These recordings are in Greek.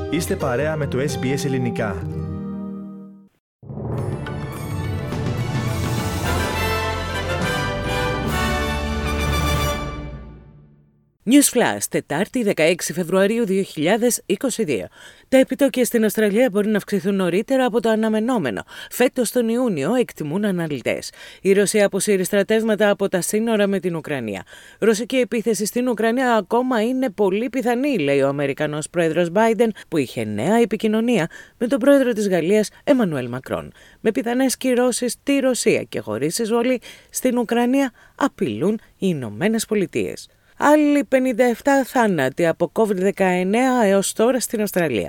Είστε παρέα με το SBS Ελληνικά. News Flash, Τετάρτη 16 Φεβρουαρίου 2022. Τα επιτόκια στην Αυστραλία μπορεί να αυξηθούν νωρίτερα από το αναμενόμενο. Φέτος τον Ιούνιο, εκτιμούν αναλυτές. Η Ρωσία αποσύρει στρατεύματα από τα σύνορα με την Ουκρανία. Ρωσική επίθεση στην Ουκρανία ακόμα είναι πολύ πιθανή, λέει ο Αμερικανός πρόεδρος Biden, που είχε νέα επικοινωνία με τον πρόεδρο της Γαλλίας, Εμμανουέλ Μακρόν. Με πιθανές κυρώσεις στη Ρωσία και χωρίς εισβολή στην Ουκρανία, απειλούν οι Ηνωμένες Πολιτείες. Άλλοι 57 θάνατοι από COVID-19 έως τώρα στην Αυστραλία.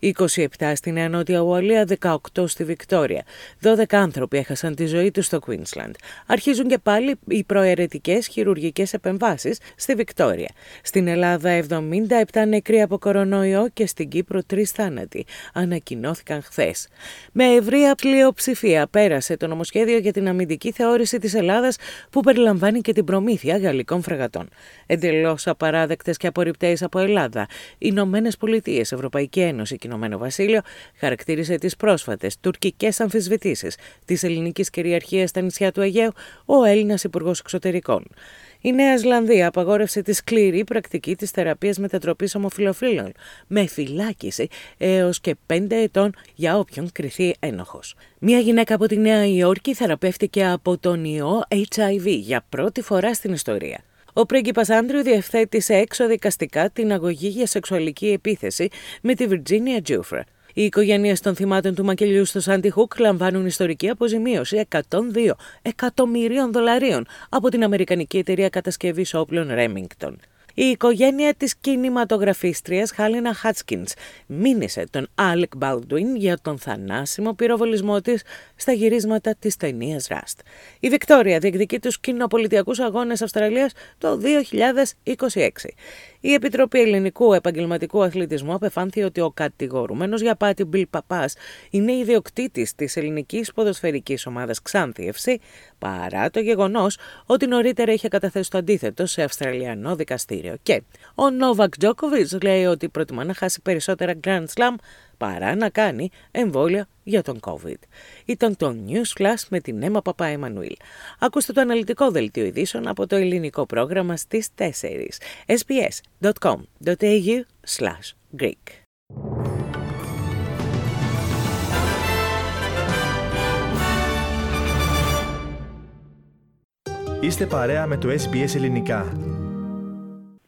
27 στη Νέα Νότια Ουαλία, 18 στη Βικτόρια. 12 άνθρωποι έχασαν τη ζωή τους στο Queensland. Αρχίζουν και πάλι οι προαιρετικές χειρουργικές επεμβάσεις στη Βικτόρια. Στην Ελλάδα 77 νεκροί από κορονοϊό και στην Κύπρο 3 θάνατοι. Ανακοινώθηκαν χθες. Με ευρεία πλειοψηφία πέρασε το νομοσχέδιο για την αμυντική θεώρηση της Ελλάδας που περιλαμβάνει και την προμήθεια γαλλικών φρεγατών. Εντελώς απαράδεκτες και απορριπταίες από Ελλάδα, Ηνωμένες Πολιτείες, Ευρωπαϊκή Ένωση και Ηνωμένο Βασίλειο χαρακτήρισε τις πρόσφατες τουρκικές αμφισβητήσεις της ελληνικής κυριαρχίας στα νησιά του Αιγαίου ο Έλληνας Υπουργός Εξωτερικών. Η Νέα Ζηλανδία απαγόρευσε τη σκληρή πρακτική της θεραπείας μετατροπής ομοφυλοφίλων με φυλάκιση έως και 5 ετών για όποιον κριθεί ένοχος. Μια γυναίκα από τη Νέα Υόρκη θεραπεύτηκε από τον ιό HIV για πρώτη φορά στην ιστορία. Ο πρίγκιπας Άντριου διευθέτησε εξοδικαστικά την αγωγή για σεξουαλική επίθεση με τη Βιρτζίνια Τζούφρα. Οι οικογένειες των θυμάτων του μακελιού στο Σάντι Χουκ λαμβάνουν ιστορική αποζημίωση $102 εκατομμυρίων από την αμερικανική εταιρεία κατασκευής όπλων Remington. Η οικογένεια της κινηματογραφίστριας Χάλινα Χάτσκινς μήνυσε τον Άλεκ Μπάλντουιν για τον θανάσιμο πυροβολισμό της στα γυρίσματα της ταινίας Rust. Η Βικτόρια διεκδικεί τους κοινοπολιτιακούς αγώνες Αυστραλίας το 2026. Η Επιτροπή Ελληνικού Επαγγελματικού Αθλητισμού απεφάνθη ότι ο κατηγορούμενος για απάτη Μπιλ Παπάς είναι ιδιοκτήτης της ελληνικής ποδοσφαιρικής ομάδας Ξάνθη FC, παρά το γεγονός ότι νωρίτερα είχε καταθέσει το αντίθετο σε Αυστραλιανό δικαστήριο. Και ο Νόβακ Τζόκοβιτς λέει ότι προτιμά να χάσει περισσότερα Grand Slam παρά να κάνει εμβόλια για τον COVID. Ήταν το News Flash με την Έμα Παπά-Εμμανουήλ. Ακούστε το αναλυτικό δελτίο ειδήσεων από το ελληνικό πρόγραμμα στις 4. sbs.com.au/Greek. Είστε παρέα με το SBS Ελληνικά.